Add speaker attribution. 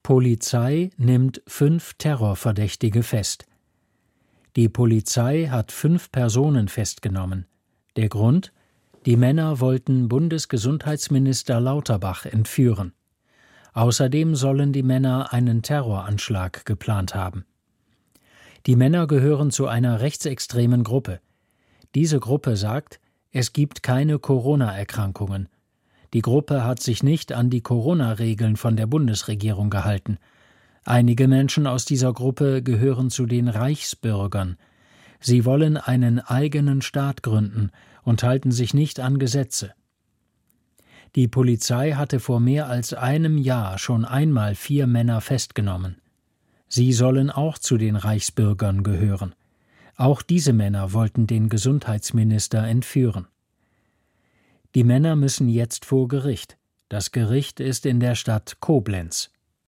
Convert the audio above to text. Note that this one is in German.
Speaker 1: Polizei nimmt 5 Terrorverdächtige fest. Die Polizei hat 5 Personen festgenommen. Der Grund? Die Männer wollten Bundesgesundheitsminister Lauterbach entführen. Außerdem sollen die Männer einen Terroranschlag geplant haben. Die Männer gehören zu einer rechtsextremen Gruppe. Diese Gruppe sagt, es gibt keine Corona-Erkrankungen. Die Gruppe hat sich nicht an die Corona-Regeln von der Bundesregierung gehalten. Einige Menschen aus dieser Gruppe gehören zu den Reichsbürgern. Sie wollen einen eigenen Staat gründen und halten sich nicht an Gesetze. Die Polizei hatte vor mehr als einem Jahr schon einmal 4 Männer festgenommen. Sie sollen auch zu den Reichsbürgern gehören. Auch diese Männer wollten den Gesundheitsminister entführen. Die Männer müssen jetzt vor Gericht. Das Gericht ist in der Stadt Koblenz.